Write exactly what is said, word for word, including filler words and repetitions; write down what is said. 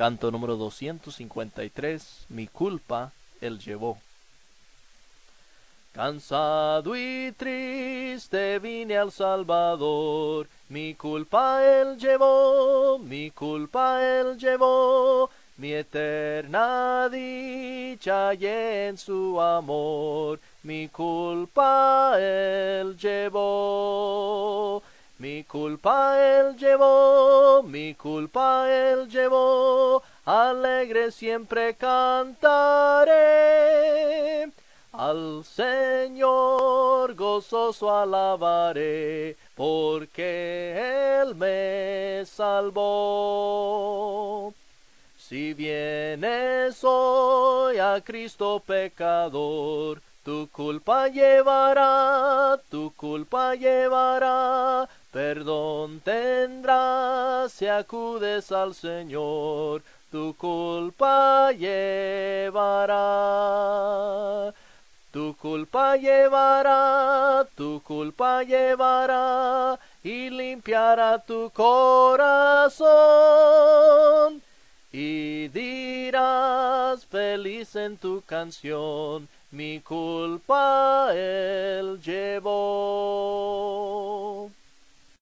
Canto número doscientos cincuenta y tres. Mi culpa él llevó. Cansado y triste vine al Salvador, mi culpa él llevó, mi culpa él llevó, mi eterna dicha hallé en su amor, mi culpa él llevó. Mi culpa él llevó, mi culpa él llevó, alegre siempre cantaré. Al Señor gozoso alabaré, porque Él me salvó. Si vienes hoy a Cristo pecador, tu culpa llevará, tu culpa llevará, perdón tendrás si acudes al Señor, tu culpa llevará. Tu culpa llevará, tu culpa llevará, y limpiará tu corazón. Y dirás feliz en tu canción, mi culpa él llevó.